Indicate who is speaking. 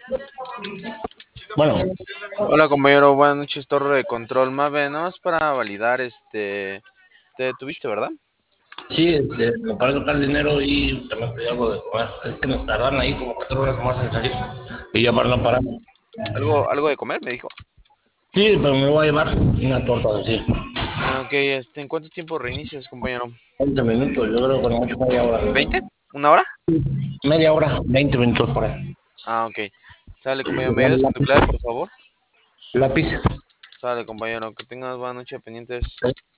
Speaker 1: Bueno,
Speaker 2: Hola compañero, buenas noches, Torre de Control Mave, nada más para validar, te detuviste, ¿verdad?
Speaker 1: sí, me parece tocar el dinero y también pedí algo de comer. Es que nos tardan ahí como 4 horas más en salir y ya para no parar.
Speaker 2: ¿Algo de comer? Me dijo.
Speaker 1: Sí, pero me voy a llevar una torta así.
Speaker 2: Ah, ok, ¿en cuánto tiempo reinicias, compañero?
Speaker 1: 20 minutos, yo creo que con mucho media hora.
Speaker 2: ¿20? ¿Una hora?
Speaker 1: Media hora, 20 minutos por ahí.
Speaker 2: Ah, ok. Sale, compañero, ¿me ayudas con tu clave, por favor?
Speaker 1: Lápiz.
Speaker 2: Sale, compañero, que tengas buena noche pendientes.